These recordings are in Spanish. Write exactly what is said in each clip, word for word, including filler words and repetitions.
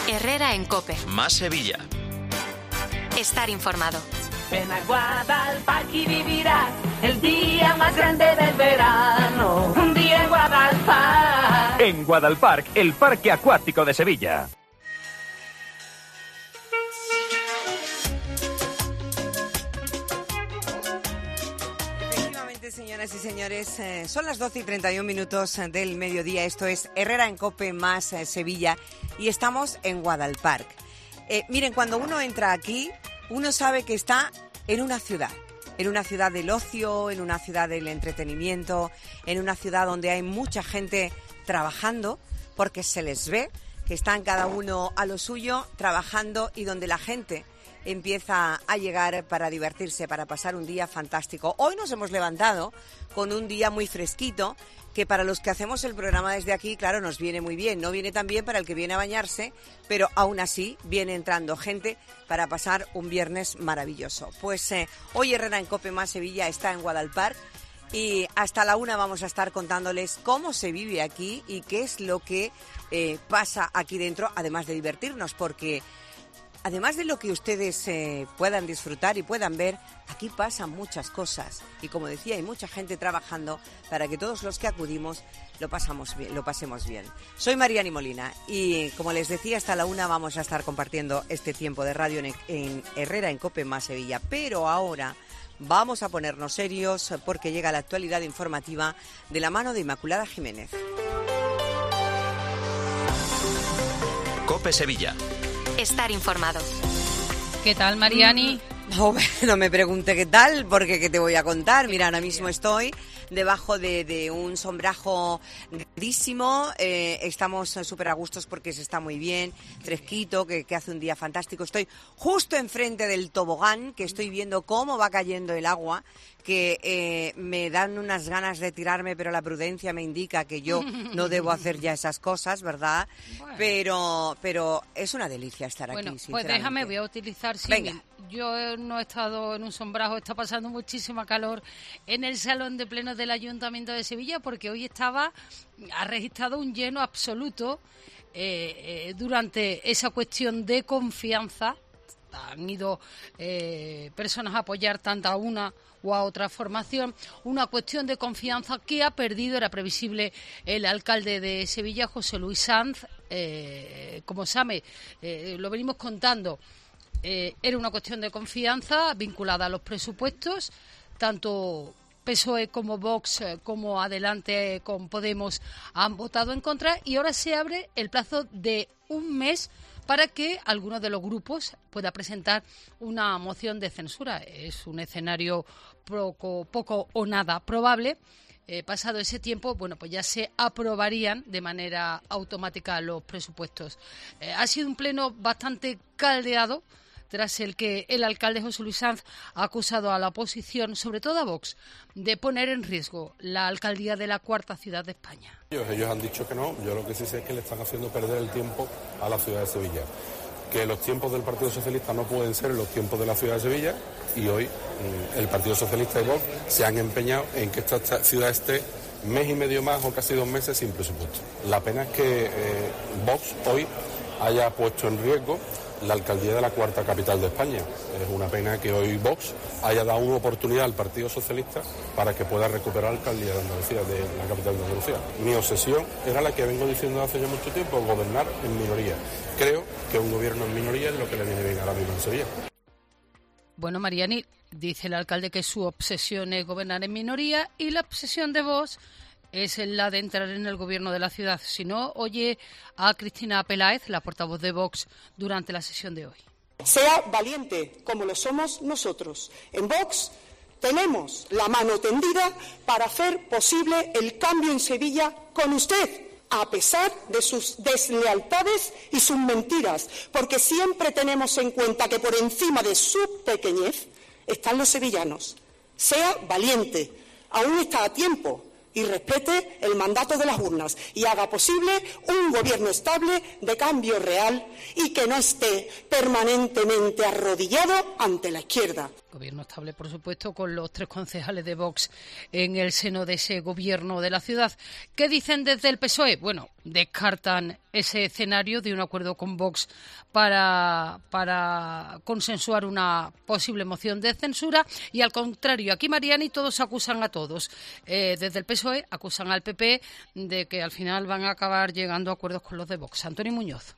Herrera en COPE. Más Sevilla. Estar informado. Ven a Guadalparque y vivirás el día más grande del verano. Un día en Guadalparque. En Guadalparque, el parque acuático de Sevilla. Efectivamente, señoras y señores, eh, son las doce y treinta y un minutos del mediodía. Esto es Herrera en COPE más eh, Sevilla y estamos en Guadalparque. Eh, miren, cuando uno entra aquí, uno sabe que está en una ciudad, en una ciudad del ocio, en una ciudad del entretenimiento, en una ciudad donde hay mucha gente trabajando, porque se les ve que están cada uno a lo suyo trabajando y donde la gente empieza a llegar para divertirse, para pasar un día fantástico. Hoy nos hemos levantado con un día muy fresquito, que para los que hacemos el programa desde aquí, claro, nos viene muy bien. No viene tan bien para el que viene a bañarse, pero aún así viene entrando gente para pasar un viernes maravilloso. Pues eh, hoy Herrera en COPE más Sevilla está en Guadalparque y hasta la una vamos a estar contándoles cómo se vive aquí y qué es lo que eh, pasa aquí dentro, además de divertirnos, porque además de lo que ustedes eh, puedan disfrutar y puedan ver, aquí pasan muchas cosas. Y como decía, hay mucha gente trabajando para que todos los que acudimos lo pasamos bien, lo pasemos bien. Soy Mariani Molina y, como les decía, hasta la una vamos a estar compartiendo este tiempo de radio en, en Herrera en COPE más Sevilla. Pero ahora vamos a ponernos serios porque llega la actualidad informativa de la mano de Inmaculada Jiménez. COPE Sevilla. Estar informado. ¿Qué tal, Mariani? No, no me pregunte qué tal, porque ¿qué te voy a contar? Mira, ahora mismo estoy debajo de, de un sombrajo grandísimo. Eh, estamos súper a gustos porque se está muy bien, fresquito, que, que hace un día fantástico. Estoy justo enfrente del tobogán, que estoy viendo cómo va cayendo el agua, que eh, me dan unas ganas de tirarme, pero la prudencia me indica que yo no debo hacer ya esas cosas, ¿verdad? Bueno. Pero pero es una delicia estar bueno, aquí, pues déjame, voy a utilizar símil. Yo no he estado en un sombrajo, está pasando muchísima calor en el Salón de Plenos del Ayuntamiento de Sevilla, porque hoy estaba, ha registrado un lleno absoluto eh, eh, durante esa cuestión de confianza. Han ido eh, personas a apoyar tanto a una o a otra formación, una cuestión de confianza que ha perdido, era previsible, el alcalde de Sevilla, José Luis Sanz, eh, como sabe, eh, lo venimos contando, eh, era una cuestión de confianza vinculada a los presupuestos, tanto P S O E como Vox, eh, como Adelante con Podemos han votado en contra y ahora se abre el plazo de un mes para que alguno de los grupos pueda presentar una moción de censura. Es un escenario poco, poco o nada probable. Eh, pasado ese tiempo, bueno, pues ya se aprobarían de manera automática los presupuestos. Eh, ha sido un pleno bastante caldeado, tras el que el alcalde José Luis Sanz ha acusado a la oposición, sobre todo a Vox, de poner en riesgo la alcaldía de la cuarta ciudad de España. Ellos, ellos han dicho que no, yo lo que sí sé es que le están haciendo perder el tiempo a la ciudad de Sevilla, que los tiempos del Partido Socialista no pueden ser los tiempos de la ciudad de Sevilla y hoy mmm, el Partido Socialista y Vox se han empeñado en que esta, esta ciudad esté mes y medio más o casi dos meses sin presupuesto. La pena es que eh, Vox hoy haya puesto en riesgo la alcaldía de la cuarta capital de España. Es una pena que hoy Vox haya dado una oportunidad al Partido Socialista para que pueda recuperar la alcaldía de Andalucía, de la capital de Andalucía. Mi obsesión era la que vengo diciendo hace ya mucho tiempo, gobernar en minoría. Creo que un gobierno en minoría es lo que le viene bien ahora mismo en Sevilla. Bueno, Mariani, dice el alcalde que su obsesión es gobernar en minoría y la obsesión de Vox es la de entrar en el gobierno de la ciudad. Si no, oye a Cristina Peláez, la portavoz de Vox, durante la sesión de hoy. Sea valiente, como lo somos nosotros. En Vox tenemos la mano tendida para hacer posible el cambio en Sevilla con usted, a pesar de sus deslealtades y sus mentiras, porque siempre tenemos en cuenta que por encima de su pequeñez están los sevillanos. Sea valiente, aún está a tiempo, y respete el mandato de las urnas y haga posible un gobierno estable de cambio real y que no esté permanentemente arrodillado ante la izquierda. gobierno estable, por supuesto, con los tres concejales de Vox en el seno de ese gobierno de la ciudad. ¿Qué dicen desde el P S O E? Bueno, descartan ese escenario de un acuerdo con Vox para, para consensuar una posible moción de censura y, al contrario, aquí, Mariani, todos acusan a todos. Eh, desde el P S O E acusan al P P de que al final van a acabar llegando a acuerdos con los de Vox. Antonio Muñoz.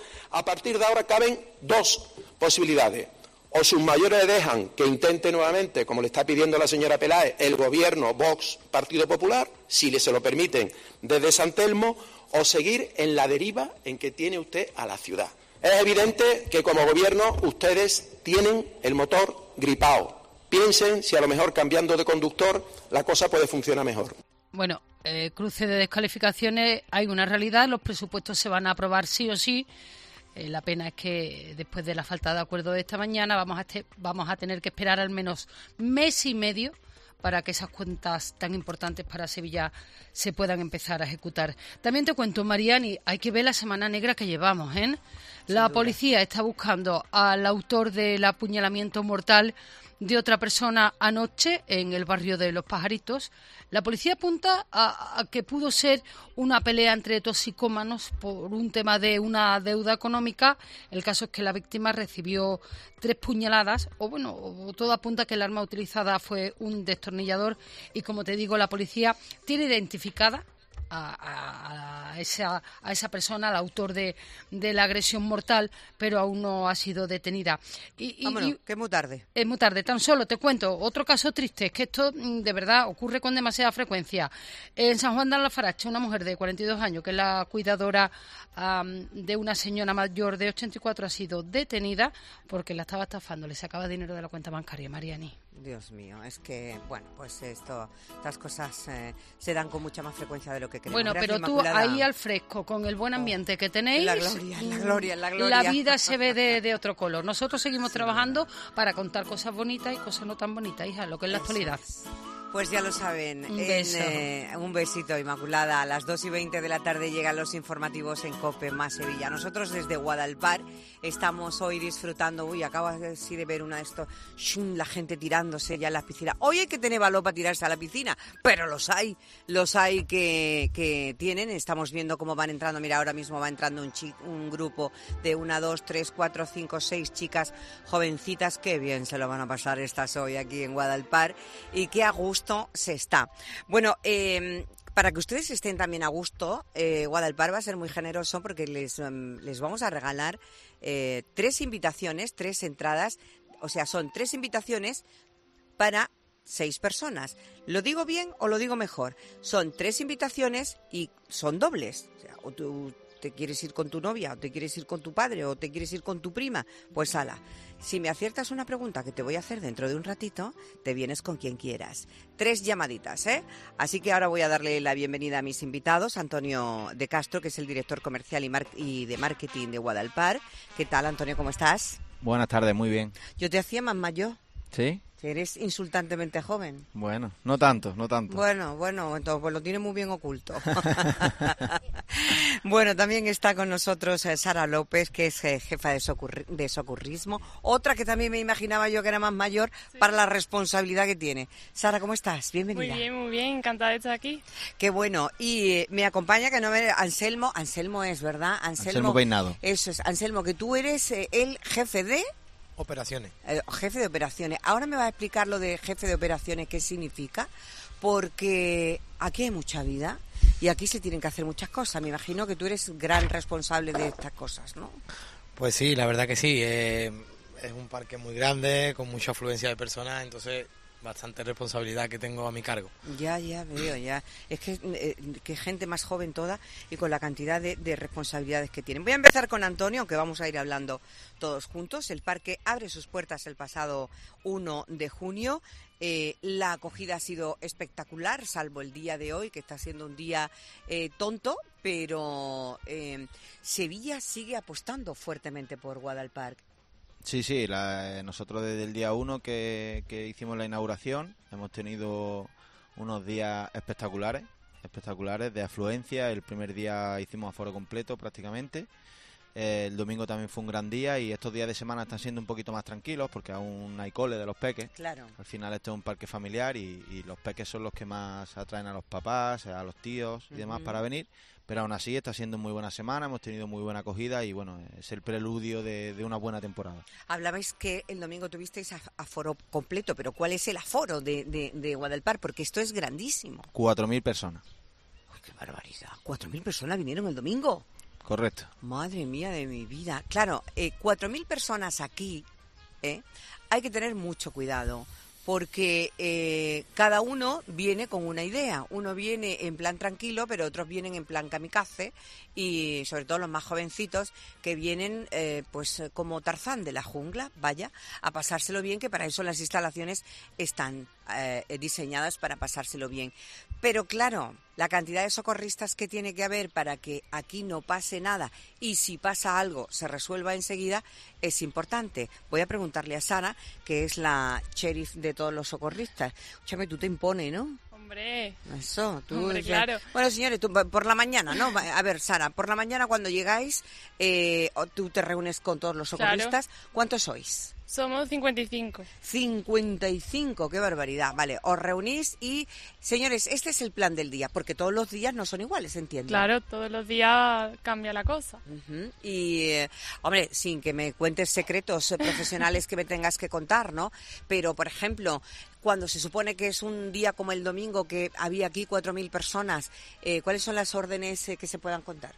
A partir de ahora caben dos posibilidades. O sus mayores dejan que intente nuevamente, como le está pidiendo la señora Peláez, el gobierno Vox Partido Popular, si le se lo permiten desde San Telmo, o seguir en la deriva en que tiene usted a la ciudad. Es evidente que como gobierno ustedes tienen el motor gripado. Piensen si a lo mejor cambiando de conductor la cosa puede funcionar mejor. Bueno, eh, cruce de descalificaciones, hay una realidad, los presupuestos se van a aprobar sí o sí. Eh, la pena es que después de la falta de acuerdo de esta mañana vamos a, este, vamos a tener que esperar al menos mes y medio para que esas cuentas tan importantes para Sevilla se puedan empezar a ejecutar. También te cuento, Mariani, hay que ver la semana negra que llevamos, ¿eh? La policía está buscando al autor del apuñalamiento mortal de otra persona anoche en el barrio de Los Pajaritos. La policía apunta a, a que pudo ser una pelea entre toxicómanos por un tema de una deuda económica. El caso es que la víctima recibió tres puñaladas, o bueno, o todo apunta a que el arma utilizada fue un destornillador y, como te digo, la policía tiene identificada A, a, a, esa, a esa persona, al autor de, de la agresión mortal, pero aún no ha sido detenida. Y, y, Vámonos, y, que es muy tarde. Es muy tarde. Tan solo te cuento otro caso triste, es que esto de verdad ocurre con demasiada frecuencia. En San Juan de Alfarache, una mujer de cuarenta y dos años, que es la cuidadora um, de una señora mayor de ochenta y cuatro, ha sido detenida porque la estaba estafando, le sacaba dinero de la cuenta bancaria. Mariani. Dios mío, es que, bueno, pues esto, estas cosas eh, se dan con mucha más frecuencia de lo que queremos. Bueno, Gracias, pero tú Inmaculada. Ahí al fresco, con el buen ambiente que tenéis, La gloria, la gloria, la gloria. La vida se ve de, de otro color. Nosotros seguimos sí, trabajando para contar cosas bonitas y cosas no tan bonitas, hija, lo que es la actualidad. Pues ya lo saben, un, en, beso. Eh, un besito, Inmaculada. A las dos y veinte de la tarde llegan los informativos en COPE más Sevilla. Nosotros desde Guadalpar estamos hoy disfrutando. Uy, acabo de, sí, de ver una de estos, shum, la gente tirándose ya en las piscinas. Hoy hay que tener valor para tirarse a la piscina, pero los hay, los hay que, que tienen. Estamos viendo cómo van entrando. Mira, ahora mismo va entrando un, chi, un grupo de una, dos, tres, cuatro, cinco, seis chicas jovencitas. Qué bien se lo van a pasar estas hoy aquí en Guadalpar y qué a gusto se está. Bueno, eh, para que ustedes estén también a gusto, eh, Guadalpar va a ser muy generoso porque les, um, les vamos a regalar eh, tres invitaciones, tres entradas, o sea, son tres invitaciones para seis personas. ¿Lo digo bien o lo digo mejor? Son tres invitaciones y son dobles. O sea, o tú te quieres ir con tu novia, o te quieres ir con tu padre, o te quieres ir con tu prima, pues ala. Si me aciertas una pregunta que te voy a hacer dentro de un ratito, te vienes con quien quieras. Tres llamaditas, ¿eh? Así que ahora voy a darle la bienvenida a mis invitados. Antonio de Castro, que es el director comercial y, mar- y de marketing de Guadalpar. ¿Qué tal, Antonio? ¿Cómo estás? Buenas tardes, muy bien. Yo te hacía más mayor. ¿Sí? Eres insultantemente joven. Bueno, no tanto, no tanto. Bueno, bueno, entonces pues lo tiene muy bien oculto. Bueno, también está con nosotros eh, Sara López, que es eh, jefa de, socurri- de socorrismo. Otra que también me imaginaba yo que era más mayor, sí, para la responsabilidad que tiene. Sara, ¿cómo estás? Bienvenida. Muy bien, muy bien, encantada de estar aquí. Qué bueno. Y eh, me acompaña, que no me... Anselmo, Anselmo es, ¿verdad? Anselmo, Anselmo Peinado. Eso es, Anselmo, que tú eres eh, el jefe de... Operaciones. Eh, jefe de operaciones. Ahora me va a explicar lo de jefe de operaciones, qué significa, porque aquí hay mucha vida y aquí se tienen que hacer muchas cosas. Me imagino que tú eres gran responsable de estas cosas, ¿no? Pues sí, la verdad que sí. Eh, es un parque muy grande, con mucha afluencia de personas, entonces bastante responsabilidad que tengo a mi cargo. Ya, ya veo, ya. Es que, eh, que gente más joven toda y con la cantidad de, de responsabilidades que tienen. Voy a empezar con Antonio, aunque vamos a ir hablando todos juntos. El parque abre sus puertas el pasado uno de junio. Eh, la acogida ha sido espectacular, salvo el día de hoy, que está siendo un día eh, tonto, pero eh, Sevilla sigue apostando fuertemente por Guadalpar. Sí, sí, la, nosotros desde el día uno que, que hicimos la inauguración hemos tenido unos días espectaculares, espectaculares de afluencia. El primer día hicimos aforo completo prácticamente Eh, el domingo también fue un gran día y estos días de semana están siendo un poquito más tranquilos porque aún hay cole de los peques. Claro. Al final este es un parque familiar y, y los peques son los que más atraen a los papás, a los tíos y demás Ujú. para venir. Pero aún así está siendo muy buena semana, hemos tenido muy buena acogida y bueno, es el preludio de, de una buena temporada. Hablabais que el domingo tuvisteis af- aforo completo, pero ¿cuál es el aforo de, de, de Guadalpar? Porque esto es grandísimo. cuatro mil personas. Uy, qué barbaridad. ¿Cuatro mil personas vinieron el domingo? Correcto. Madre mía de mi vida. Claro, eh, cuatro mil personas aquí, ¿eh? Hay que tener mucho cuidado. Porque eh, cada uno viene con una idea. Uno viene en plan tranquilo, pero otros vienen en plan kamikaze y sobre todo los más jovencitos que vienen eh, pues como Tarzán de la jungla, vaya, a pasárselo bien, que para eso las instalaciones están eh, diseñadas para pasárselo bien. Pero claro, la cantidad de socorristas que tiene que haber para que aquí no pase nada y si pasa algo se resuelva enseguida es importante. Voy a preguntarle a Sara, que es la sheriff de todos los socorristas. Escúchame, tú te impones, ¿no? Hombre. Eso, tú. Hombre, o sea, claro. Bueno, señores, tú, por la mañana, ¿no? A ver, Sara, por la mañana cuando llegáis, eh, tú te reúnes con todos los socorristas. Claro. ¿Cuántos sois? Somos cincuenta y cinco. cincuenta y cinco, qué barbaridad. Vale, os reunís y, señores, este es el plan del día, porque todos los días no son iguales, entiendo. Claro, todos los días cambia la cosa. Ujú. Y, eh, hombre, sin que me cuentes secretos eh, profesionales que me tengas que contar, ¿no? Pero, por ejemplo, cuando se supone que es un día como el domingo, que había aquí cuatro mil personas, eh, ¿cuáles son las órdenes eh, que se puedan contar?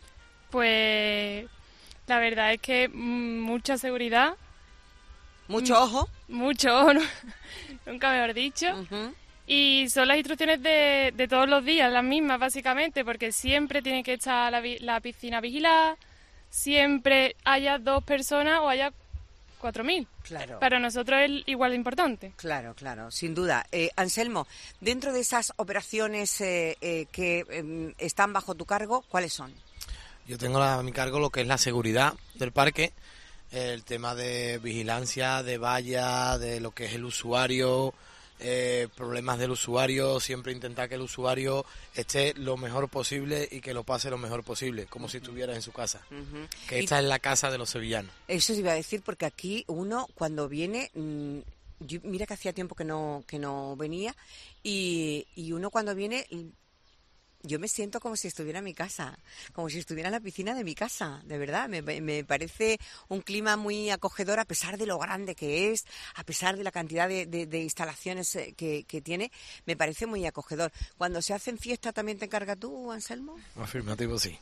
Pues la verdad es que mm, mucha seguridad. Mucho Mm, ojo. Mucho ojo, ¿no? Nunca mejor dicho. Ujú. Y son las instrucciones de, de todos los días, las mismas básicamente, porque siempre tiene que estar la, vi- la piscina vigilada, siempre haya dos personas o haya cuatro mil. Claro. Para nosotros es igual de importante. Claro, claro, sin duda. Eh, Anselmo, dentro de esas operaciones eh, eh, que eh, están bajo tu cargo, ¿cuáles son? Yo tengo a mi cargo lo que es la seguridad del parque, el tema de vigilancia, de valla, de lo que es el usuario, eh, problemas del usuario, siempre intentar que el usuario esté lo mejor posible y que lo pase lo mejor posible, como si estuviera en su casa. Ujú. Que Y- esta es la casa de los sevillanos. Eso te iba a decir porque aquí uno cuando viene, mm, yo- mira que hacía tiempo que no que no venía y, y uno cuando viene, mm, yo me siento como si estuviera en mi casa, como si estuviera en la piscina de mi casa, de verdad. Me, me parece un clima muy acogedor a pesar de lo grande que es, a pesar de la cantidad de, de- de instalaciones eh, que, que tiene, me parece muy acogedor. Cuando se hacen fiesta, ¿también te encargas tú, Anselmo? Afirmativo, sí.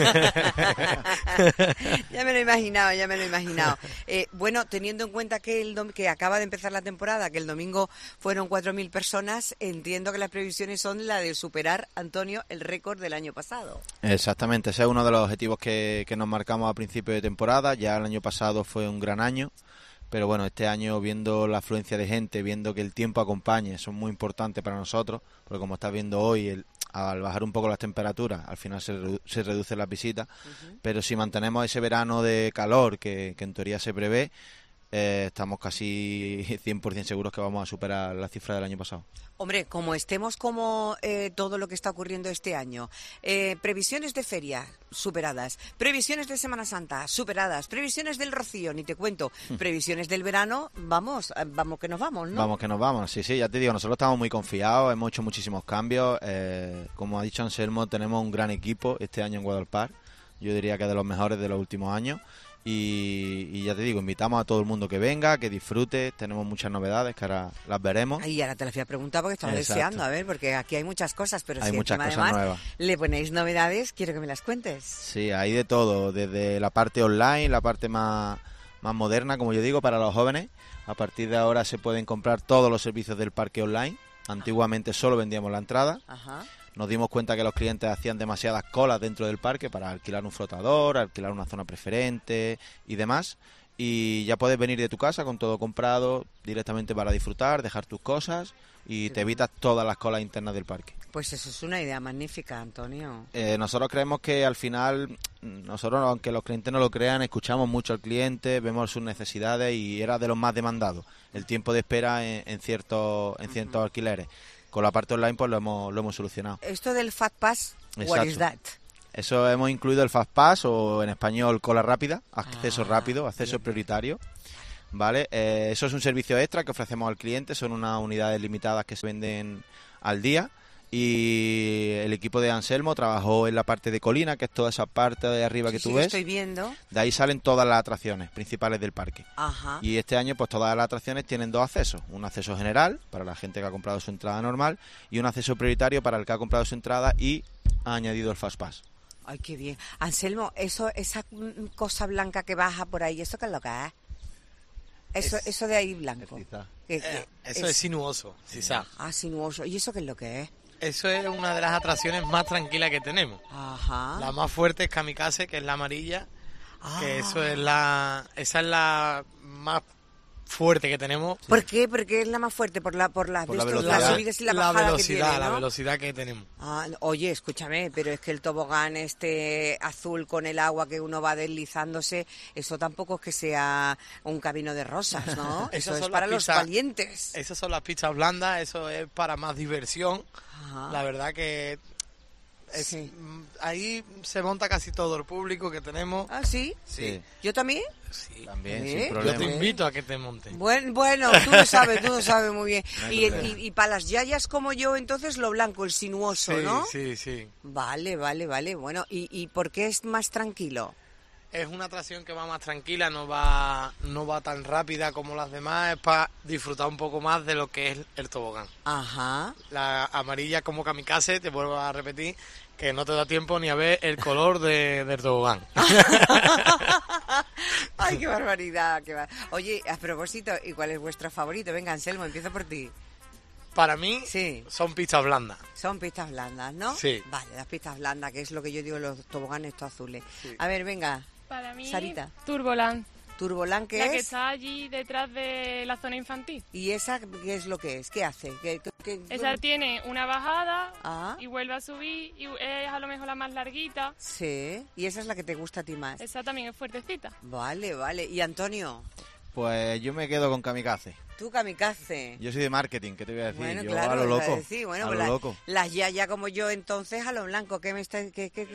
Ya me lo he imaginado, ya me lo he imaginado. Eh, bueno, teniendo en cuenta que el dom- que acaba de empezar la temporada, que el domingo fueron cuatro mil personas, entiendo que las previsiones son la de superar, Antonio, el récord del año pasado. Exactamente, ese es uno de los objetivos que, que nos marcamos a principio de temporada. Ya el año pasado fue un gran año, pero bueno, este año viendo la afluencia de gente, viendo que el tiempo acompañe, eso es muy importante para nosotros, porque como estás viendo hoy, el, al bajar un poco las temperaturas, al final se, redu- se reducen las visitas, Ujú. pero si mantenemos ese verano de calor que, que en teoría se prevé, eh, estamos casi cien por ciento seguros que vamos a superar la cifra del año pasado. Hombre, como estemos como eh, todo lo que está ocurriendo este año, eh, previsiones de feria superadas, previsiones de Semana Santa superadas, previsiones del Rocío, ni te cuento, previsiones del verano, vamos, eh, vamos que nos vamos, ¿no? Vamos que nos vamos, sí, sí, ya te digo, nosotros estamos muy confiados, hemos hecho muchísimos cambios, eh, como ha dicho Anselmo, tenemos un gran equipo este año en Guadalpar, yo diría que de los mejores de los últimos años, y, y ya te digo, invitamos a todo el mundo que venga, que disfrute, tenemos muchas novedades que ahora las veremos. Ay, ahora te las voy a preguntar porque estaba Exacto. deseando, a ver, porque aquí hay muchas cosas, pero Hay si muchas encima cosas además nuevas. le ponéis novedades, quiero que me las cuentes. Sí, hay de todo, desde la parte online, la parte más, más moderna, como yo digo, para los jóvenes. A partir de ahora se pueden comprar todos los servicios del parque online. Antiguamente solo vendíamos la entrada. Ajá. Nos dimos cuenta que los clientes hacían demasiadas colas dentro del parque para alquilar un flotador, alquilar una zona preferente y demás. Y ya puedes venir de tu casa con todo comprado directamente para disfrutar, dejar tus cosas y te evitas todas las colas internas del parque. Pues eso es una idea magnífica, Antonio. Eh, nosotros creemos que al final, nosotros, aunque los clientes no lo crean, escuchamos mucho al cliente, vemos sus necesidades y era de los más demandados, el tiempo de espera en, en ciertos en ciertos alquileres. Con la parte online pues lo hemos, lo hemos solucionado. Esto del Fat Pass, what Exacto. is that? Eso hemos incluido el Fast Pass, o en español cola rápida, acceso Ah, rápido, acceso bien. prioritario. Vale, eh, eso es un servicio extra que ofrecemos al cliente, son unas unidades limitadas que se venden al día. Y el equipo de Anselmo trabajó en la parte de colina, que es toda esa parte de arriba que Sí, tú sí, ves. estoy viendo. De ahí salen todas las atracciones principales del parque. Ajá. Y este año pues todas las atracciones tienen dos accesos. Un acceso general para la gente que ha comprado su entrada normal y un acceso prioritario para el que ha comprado su entrada y ha añadido el Fast Pass. Ay, qué bien. Anselmo, eso, esa mm, cosa blanca que baja por ahí, ¿eso qué es lo que es? Eso, Es- eso de ahí blanco. ¿Qué- Eh, qué- eso es, sinuoso, sisá. Ah, sinuoso. ¿Y eso qué es lo que es? Eso es una de las atracciones más tranquilas que tenemos. Ajá. La más fuerte es Kamikaze, que es la amarilla, Ah. que eso es la, esa es la más fuerte que tenemos. ¿Por qué? Porque es la más fuerte, por la por las, Por la de estos- velocidad. las subidas y la La bajada velocidad, que tiene, la ¿no? velocidad que tenemos. Ah, oye, escúchame, pero es que el tobogán este azul con el agua que uno va deslizándose, eso tampoco es que sea un camino de rosas, ¿no? Esas Eso es son para las los pistas- valientes. Esas son las pistas blandas, eso es para más diversión. Ajá. La verdad que es- Sí. mm, ahí se monta casi todo el público que tenemos. ¿Ah, sí? Sí. ¿Yo también? Sí. También, ¿Eh? sin Yo problema. te invito a que te montes. Bueno, bueno, tú lo sabes, tú lo sabes muy bien. No hay Y, problema. y, y para las yayas como yo, entonces lo blanco, el sinuoso, Sí, ¿no? sí, sí. Vale, vale, vale. Bueno, ¿y, ¿y por qué es más tranquilo? Es una atracción que va más tranquila, no va no va tan rápida como las demás, es para disfrutar un poco más de lo que es el tobogán. Ajá. La amarilla como Kamikaze, te vuelvo a repetir, que no te da tiempo ni a ver el color de, del tobogán. Ay, qué barbaridad. Qué bar- Oye, a propósito, ¿y cuál es vuestro favorito? Venga, Anselmo, empiezo por ti. Para mí Sí. son pistas blandas. Son pistas blandas, ¿no? Sí. Vale, las pistas blandas, que es lo que yo digo, los toboganes estos azules. Sí. A ver, venga, Para mí, Sarita. Turboland, Turboland, ¿qué la es? que está allí detrás de la zona infantil. ¿Y esa qué es lo que es? ¿Qué hace? ¿Qué, qué- qué- Esa tiene una bajada Ah. y vuelve a subir y es a lo mejor la más larguita. Sí, y esa es la que te gusta a ti más. Esa también es fuertecita. Vale, vale. ¿Y Antonio? Pues yo me quedo con Kamikaze. Tú, Kamikaze. Yo soy de marketing, ¿qué te voy a decir? Bueno, yo claro, a lo iba a loco. decir, bueno, a pues lo la- loco. las yaya como yo, entonces, a lo blanco. ¿Qué me está...? Qué, qué-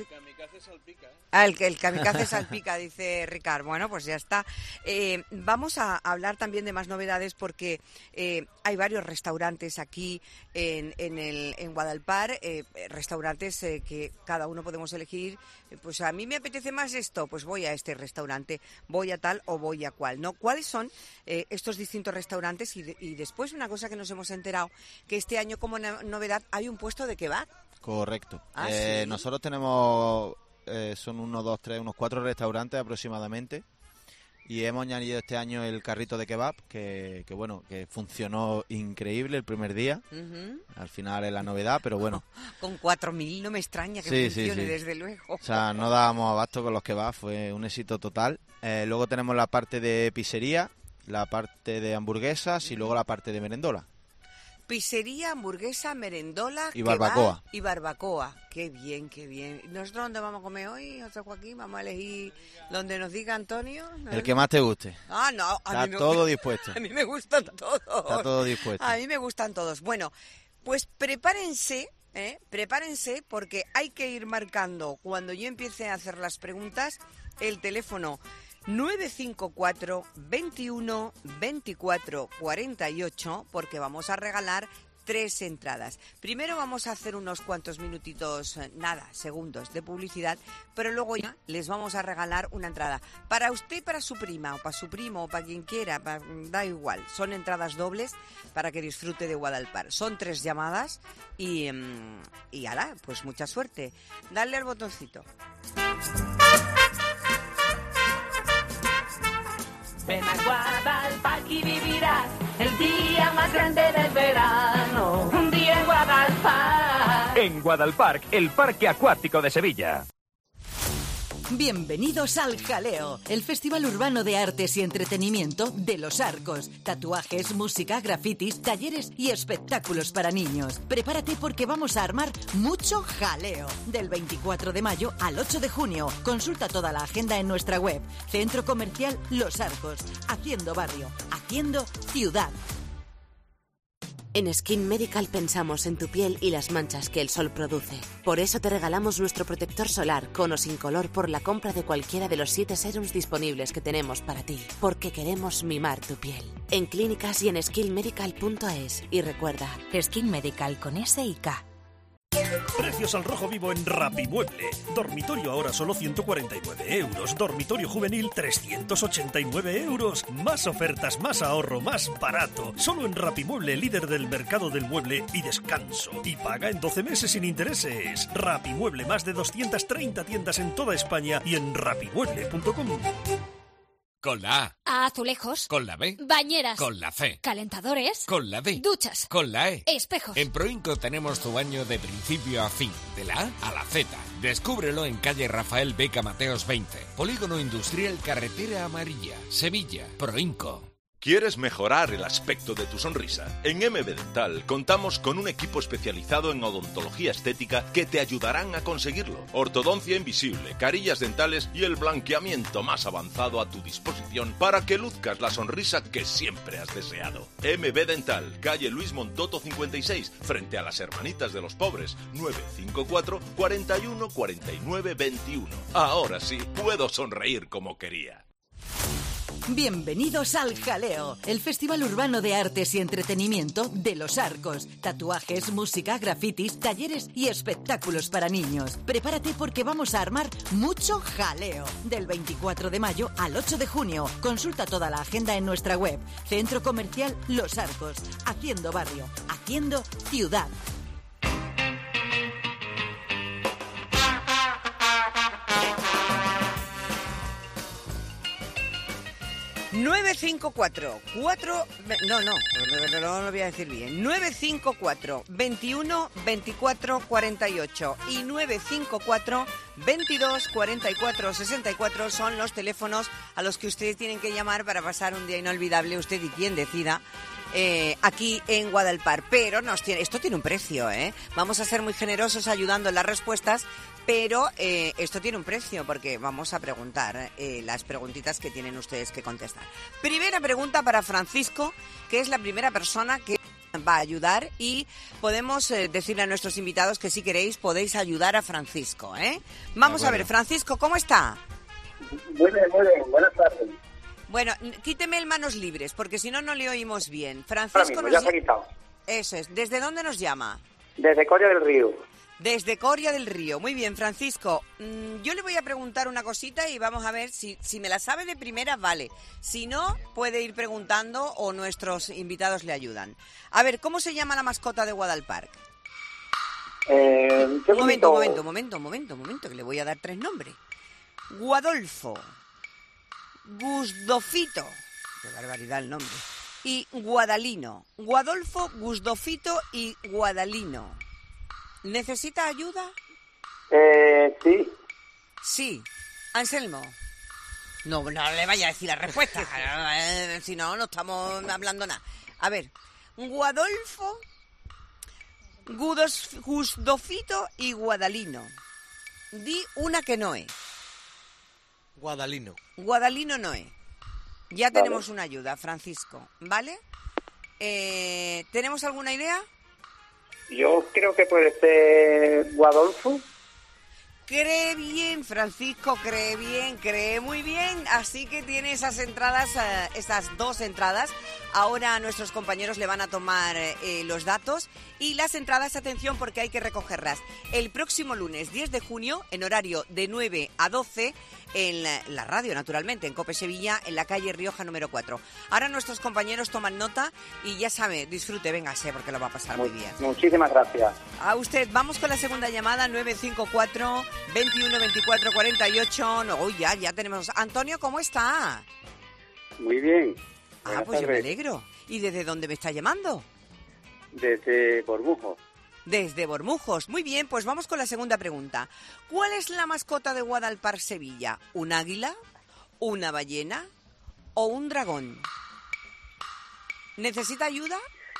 Ah, el, el kamikaze salpica, dice Ricard. Bueno, pues ya está. Eh, vamos a hablar también de más novedades porque eh, hay varios restaurantes aquí en, en, el, en Guadalpar, eh, restaurantes eh, que cada uno podemos elegir. eh, Pues a mí me apetece más esto, pues voy a este restaurante, voy a tal o voy a cual, ¿no? ¿Cuáles son eh, estos distintos restaurantes? Y, de- y después una cosa que nos hemos enterado, que este año como no- novedad hay un puesto de kebab. Correcto. Ah, Eh, ¿sí? Nosotros tenemos, eh, son unos dos, tres, unos cuatro restaurantes aproximadamente. Y hemos añadido este año el carrito de kebab, que, que bueno, que funcionó increíble el primer día. Ujú. Al final es la novedad, pero bueno. Con cuatro mil no me extraña que Sí, sí, funcione, sí. desde luego. O sea, no dábamos abasto con los kebabs, fue un éxito total. Eh, luego tenemos la parte de pizzería, la parte de hamburguesas y luego la parte de merendola. Pizzería, hamburguesa, merendola, Y kebab barbacoa. y barbacoa. Qué bien, qué bien. ¿Nosotros dónde vamos a comer hoy, José Joaquín? Vamos a elegir donde nos diga Antonio. El que más te guste. Ah, no. A Está mí no- todo dispuesto. A mí me gustan todos. Está todo dispuesto. A mí me gustan todos. Bueno, pues prepárense, ¿eh? Prepárense porque hay que ir marcando cuando yo empiece a hacer las preguntas el teléfono nueve cinco cuatro, veintiuno, veinticuatro, cuarenta y ocho porque vamos a regalar tres entradas. Primero vamos a hacer unos cuantos minutitos, eh, nada, segundos de publicidad, pero luego ya les vamos a regalar una entrada. Para usted, para su prima, o para su primo, o para quien quiera, pa- da igual. Son entradas dobles para que disfrute de Guadalpar. Son tres llamadas y, mm, y ala, pues mucha suerte. Dale al botoncito. Ven a Guadalpar y vivirás el día más grande del verano. Un día en Guadalpar. En Guadalpark, el parque acuático de Sevilla. Bienvenidos al Jaleo, el festival urbano de artes y entretenimiento de Los Arcos. Tatuajes, música, grafitis, talleres y espectáculos para niños. Prepárate porque vamos a armar mucho jaleo. Del veinticuatro de mayo al ocho de junio. Consulta toda la agenda en nuestra web. Centro Comercial Los Arcos. Haciendo barrio, haciendo ciudad. En Skin Medical pensamos en tu piel y las manchas que el sol produce. Por eso te regalamos nuestro protector solar con o sin color por la compra de cualquiera de los siete serums disponibles que tenemos para ti. Porque queremos mimar tu piel. En clínicas y en skin medical punto es. Y recuerda, Skin Medical con S y K. Precios al rojo vivo en Rapimueble. Dormitorio ahora solo ciento cuarenta y nueve euros. Dormitorio juvenil trescientos ochenta y nueve euros. Más ofertas, más ahorro, más barato. Solo en Rapimueble, líder del mercado del mueble y descanso. Y paga en doce meses sin intereses. Rapimueble, más de doscientas treinta tiendas en toda España y en rapimueble punto com. Con la A. A azulejos. Con la B. Bañeras. Con la C. Calentadores. Con la D. Duchas. Con la E. Espejos. En Proinco tenemos tu baño de principio a fin, de la A a la Z. Descúbrelo en calle Rafael Beca Mateos veinte. Polígono Industrial Carretera Amarilla, Sevilla. Proinco. ¿Quieres mejorar el aspecto de tu sonrisa? En M B Dental contamos con un equipo especializado en odontología estética que te ayudarán a conseguirlo. Ortodoncia invisible, carillas dentales y el blanqueamiento más avanzado a tu disposición para que luzcas la sonrisa que siempre has deseado. M B Dental, calle Luis Montoto cincuenta y seis, frente a las Hermanitas de los Pobres, nueve cinco cuatro, cuatro uno, cuatro nueve dos uno. Ahora sí, puedo sonreír como quería. Bienvenidos al Jaleo, el Festival Urbano de Artes y Entretenimiento de Los Arcos. Tatuajes, música, grafitis, talleres y espectáculos para niños. Prepárate porque vamos a armar mucho jaleo. Del veinticuatro de mayo al ocho de junio. Consulta toda la agenda en nuestra web. Centro Comercial Los Arcos. Haciendo barrio, haciendo ciudad. nueve cinco cuatro, cuatro... No, no, no, no lo voy a decir bien. nueve cinco cuatro, veintiuno, veinticuatro, cuarenta y ocho y nueve cinco cuatro, veintidós, cuarenta y cuatro, sesenta y cuatro son los teléfonos a los que ustedes tienen que llamar para pasar un día inolvidable, usted y quien decida, eh, aquí en Guadalpar. Pero nos tiene, esto tiene un precio, ¿eh? Vamos a ser muy generosos ayudando en las respuestas, pero eh, esto tiene un precio porque vamos a preguntar eh, las preguntitas que tienen ustedes que contestar. Primera pregunta para Francisco, que es la primera persona que va a ayudar, y podemos eh, decirle a nuestros invitados que si queréis podéis ayudar a Francisco, ¿eh? Vamos a ver, Francisco, ¿cómo está? Muy bien, muy bien, buenas tardes. Bueno, quíteme el manos libres porque si no, no le oímos bien. Francisco, mismo, ya se ha quitado. Eso es. ¿Desde dónde nos llama? Desde Coria del Río. Desde Coria del Río. Muy bien, Francisco. Yo le voy a preguntar una cosita y vamos a ver si, si me la sabe de primera, vale. Si no, puede ir preguntando o nuestros invitados le ayudan. A ver, ¿cómo se llama la mascota de Guadalpark? Eh, un momento, un momento, un momento, un momento, un momento, que le voy a dar tres nombres. Guadolfo, Gusdofito, qué barbaridad el nombre, y Guadalino. Guadolfo, Gusdofito y Guadalino. ¿Necesita ayuda? Eh, sí. Sí. Anselmo. No, no le vaya a decir la respuesta. eh, si no, no estamos hablando nada. A ver. Guadolfo, Gudos, Gusdofito y Guadalino. Di una que no es. Guadalino. Guadalino no es. Ya vale. Tenemos una ayuda, Francisco. ¿Vale? Eh, ¿Tenemos alguna idea? Yo creo que puede ser Guadolfo. Cree bien, Francisco, cree bien, cree muy bien. Así que tiene esas entradas, eh, esas dos entradas. Ahora nuestros compañeros le van a tomar eh, los datos. Y las entradas, atención, porque hay que recogerlas. El próximo lunes, diez de junio, en horario de nueve a doce, en la, la radio, naturalmente, en COPE Sevilla, en la calle Rioja número cuatro. Ahora nuestros compañeros toman nota y ya sabe, disfrute, véngase, porque lo va a pasar muy bien. Muchísimas gracias. A usted, vamos con la segunda llamada, nueve cinco cuatro, veintiuno, veinticuatro, cuarenta y ocho. No, uy, ya, ya tenemos. Antonio, ¿cómo está? Muy bien. Ah, Buenas pues tardes. Yo me alegro. ¿Y desde dónde me está llamando? Desde Bormujos. Desde Bormujos. Muy bien, pues vamos con la segunda pregunta. ¿Cuál es la mascota de Guadalpar Sevilla? ¿Un águila, una ballena o un dragón? ¿Necesita ayuda?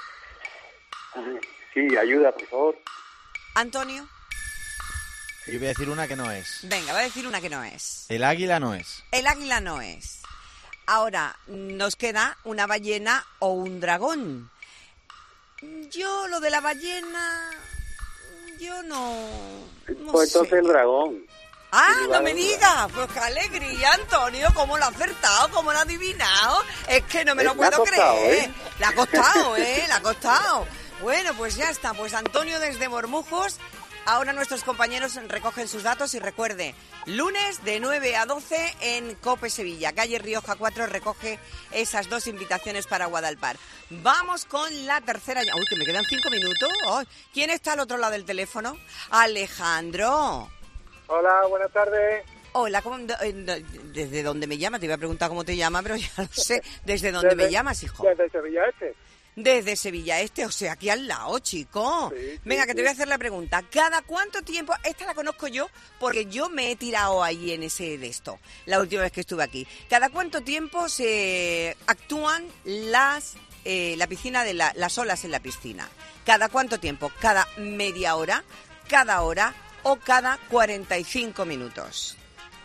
Sí, ayuda, por favor. Antonio. Yo voy a decir una que no es. Venga, voy a decir una que no es. El águila no es. El águila no es. Ahora, nos queda una ballena o un dragón. Yo, lo de la ballena, yo no... no pues entonces sé. el dragón. ¡Ah, Sin no lugar me a dudas. digas! Pues qué alegría, Antonio, cómo lo ha acertado, cómo lo ha adivinado. Es que no me lo Eh, le ha puedo costado, creer. ¿eh? Le ha costado, ¿eh? Le ha costado. Bueno, pues ya está. Pues Antonio desde Bormujos. Ahora nuestros compañeros recogen sus datos y recuerde, lunes de nueve a doce en COPE Sevilla. Calle Rioja cuatro recoge esas dos invitaciones para Guadalpar. Vamos con la tercera... Uy, que me quedan cinco minutos. Ay, ¿quién está al otro lado del teléfono? Alejandro. Hola, buenas tardes. Hola, ¿cómo, eh, ¿desde dónde me llamas? Te iba a preguntar cómo te llamas, pero ya lo sé. ¿Desde dónde Desde- me llamas, hijo? Desde Sevilla Este. Desde Sevilla Este, o sea, aquí al lado, chico. Sí, Venga, sí, que te sí. voy a hacer la pregunta. ¿Cada cuánto tiempo? Esta la conozco yo porque yo me he tirado ahí en ese de esto, la última vez que estuve aquí. ¿Cada cuánto tiempo se actúan las eh, la piscina de la- las olas en la piscina? ¿Cada cuánto tiempo? ¿Cada media hora? ¿Cada hora? ¿O cada cuarenta y cinco minutos?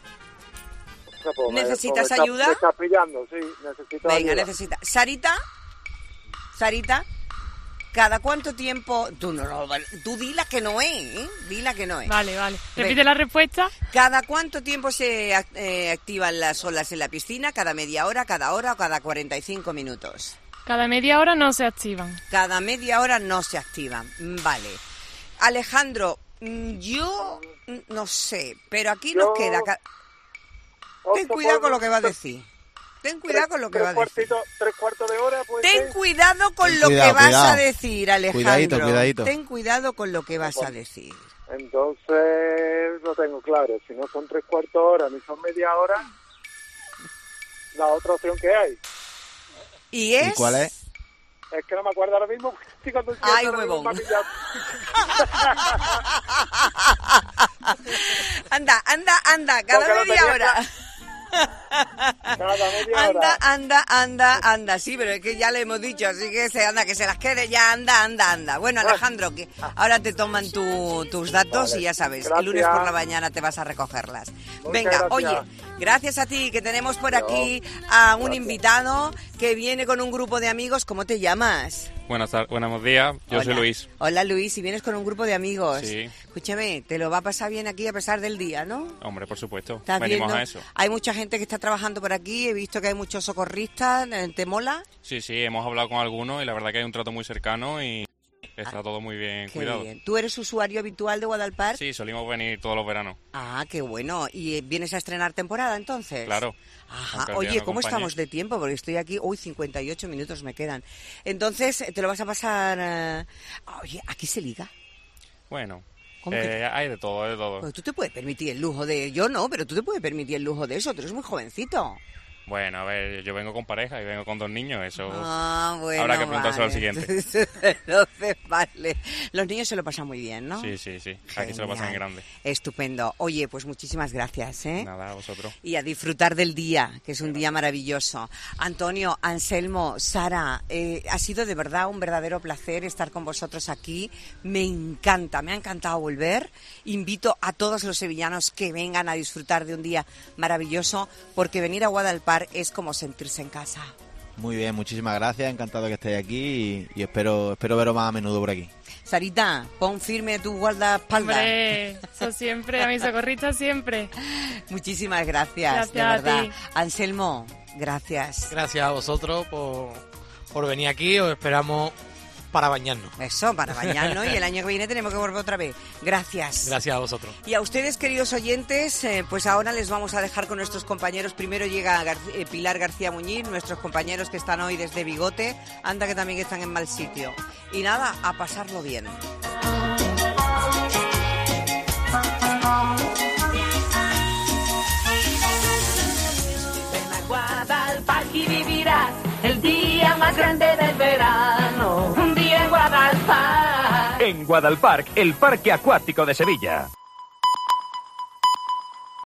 O sea, pues me- ¿Necesitas pues me está- ayuda? Me está pillando, sí, necesito Venga, ayuda. necesita. Sarita, Sarita, ¿cada cuánto tiempo? Tú no, no, tú dila que no es, ¿eh? Dila que no es. Vale, vale. Venga. Repite la respuesta. ¿Cada cuánto tiempo se ac- eh, activan las olas en la piscina? ¿Cada media hora, cada hora o cada cuarenta y cinco minutos? Cada media hora no se activan. Cada media hora no se activan. Mm, Vale. Alejandro, mm, yo mm, no sé, pero aquí nos Yo- queda... ca- Ten Opto cuidado por- con lo que va a decir. Ten cuidado con lo que va a decir. Cuartito, tres cuartos de hora, pues. Ten cuidado con Ten lo cuidado, que vas cuidado. a decir, Alejandro. Cuidadito, cuidadito. Ten cuidado con lo que vas a decir. Entonces, lo tengo claro. Si no son tres cuartos de hora ni son media hora, la otra opción que hay. ¿Y es? ¿Y cuál es? Es que no me acuerdo ahora mismo. porque estoy conduciendo, Ay, ahora mismo huevón. me ha pillado. Anda, anda, anda, cada Porque lo media tenía hora. Cada media Anda, hora. anda, anda, anda. Sí, pero es que ya le hemos dicho, así que se anda, que se las quede ya, anda, anda, anda. Bueno, Alejandro, que ahora te toman tu- tus datos Vale, y ya sabes, gracias. el lunes por la mañana te vas a recogerlas. Muchas Venga, gracias. oye, gracias a ti, que tenemos por Adiós. aquí a un Gracias. invitado que viene con un grupo de amigos. ¿Cómo te llamas? Buenas tardes, buenos días, yo Hola. soy Luis. Hola, Luis, y vienes con un grupo de amigos. Sí. Escúchame, te lo va a pasar bien aquí a pesar del día, ¿no? Hombre, por supuesto, ¿Estás venimos viendo? a eso. Hay mucha gente que está trabajando por aquí, he visto que hay muchos socorristas, ¿te mola? Sí, sí, hemos hablado con algunos y la verdad que hay un trato muy cercano y está todo muy bien Qué cuidado. bien. ¿Tú eres usuario habitual de Guadalpar? Sí, solimos venir todos los veranos. Ah, qué bueno. ¿Y eh, vienes a estrenar temporada entonces? Claro. Ajá. Aunque el día Oye, no ¿cómo acompañe. estamos de tiempo? Porque estoy aquí, uy, cincuenta y ocho minutos me quedan. Entonces, ¿te lo vas a pasar? eh, Oye, ¿aquí se liga? Bueno, ¿Cómo que eh, hay de todo, hay de todo. Pues tú te puedes permitir el lujo de... Yo no, pero tú te puedes permitir el lujo de eso, tú eres muy jovencito. Bueno, a ver, yo vengo con pareja y vengo con dos niños, eso Ah, bueno, habrá que preguntárselo al vale. siguiente. Entonces, vale. Los niños se lo pasan muy bien, ¿no? Sí, sí, sí, aquí se lo pasan en Genial. grande. Estupendo. Oye, pues muchísimas gracias, ¿eh? Nada, a vosotros. Y a disfrutar del día, que es un día maravilloso. Antonio, Anselmo, Sara, eh, ha sido de verdad un verdadero placer estar con vosotros aquí. Me encanta, me ha encantado volver. Invito a todos los sevillanos que vengan a disfrutar de un día maravilloso, porque venir a Guadalpar es como sentirse en casa. Muy bien, muchísimas gracias, encantado que estéis aquí y, y espero espero veros más a menudo por aquí. Sarita, pon firme tu guardaespaldas. Hombre, eso siempre, a mis socorristas siempre. Muchísimas gracias, Gracias de a verdad. ti. Anselmo, gracias. Gracias a vosotros por, por venir aquí, os esperamos para bañarnos. Eso, para bañarnos, y el año que viene tenemos que volver otra vez. Gracias. Gracias a vosotros. Y a ustedes, queridos oyentes, eh, pues ahora les vamos a dejar con nuestros compañeros. Primero llega Gar- eh, Pilar García Muñiz, nuestros compañeros que están hoy desde Bigote. Anda que también están en mal sitio. Y nada, a pasarlo bien. Ven a Guadalpar y vivirás el día más grande del verano. Un día en Guadalpar. En Guadalpark, el parque acuático de Sevilla.